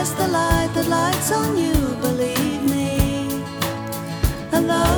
just the light that lights on you, believe me. And though